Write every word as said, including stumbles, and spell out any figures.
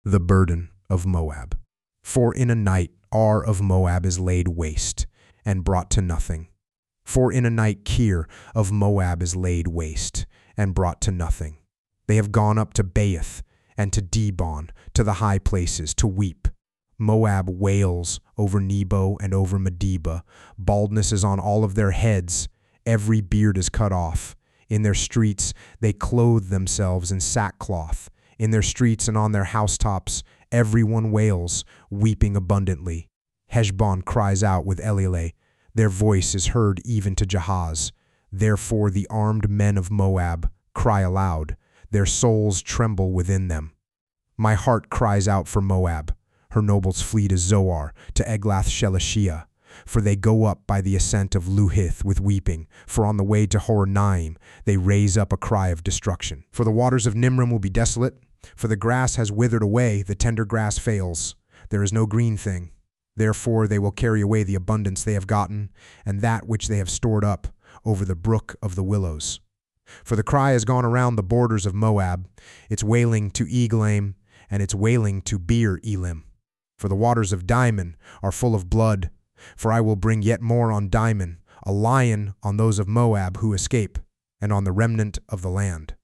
the burden of Moab. For in a night Ar of Moab is laid waste, and brought to nothing. For in a night Kir of Moab is laid waste, and brought to nothing. They have gone up to Baith, and to Dibon, to the high places, to weep. Moab wails over Nebo and over Medeba. Baldness is on all of their heads. Every beard is cut off. In their streets they clothe themselves in sackcloth. In their streets and on their housetops everyone wails, weeping abundantly. Heshbon cries out with Elieleh. Their voice is heard even to Jahaz. Therefore the armed men of Moab cry aloud. Their souls tremble within them. My heart cries out for Moab. Her nobles flee to Zoar, to Eglath-Shelishiyah. For they go up by the ascent of Luhith with weeping. For on the way to Horonaim they raise up a cry of destruction. For the waters of Nimrim will be desolate. For the grass has withered away, the tender grass fails. There is no green thing. Therefore they will carry away the abundance they have gotten, and that which they have stored up, over the brook of the willows. For the cry has gone around the borders of Moab, its wailing to Eglaim, and its wailing to Beer Elim. For the waters of Dimon are full of blood. For I will bring yet more on Dimon, a lion on those of Moab who escape, and on the remnant of the land.